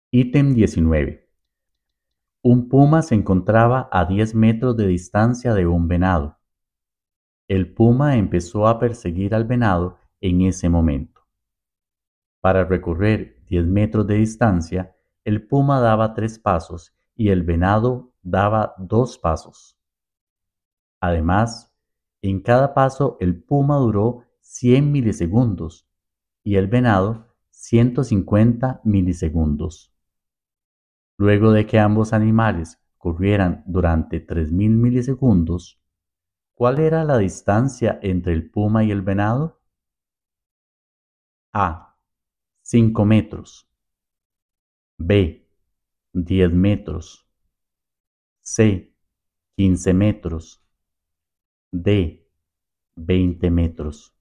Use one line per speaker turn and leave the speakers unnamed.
Ítem 19. Un puma se encontraba a 10 metros de distancia de un venado. El puma empezó a perseguir al venado en ese momento. Para recorrer 10 metros de distancia, el puma daba 3 pasos y el venado daba 2 pasos. Además, en cada paso el puma duró 100 milisegundos y el venado 150 milisegundos. Luego de que ambos animales corrieran durante 3000 milisegundos, ¿cuál era la distancia entre el puma y el venado? A. 5 metros. B. 10 metros. C. 15 metros. D. 20 metros.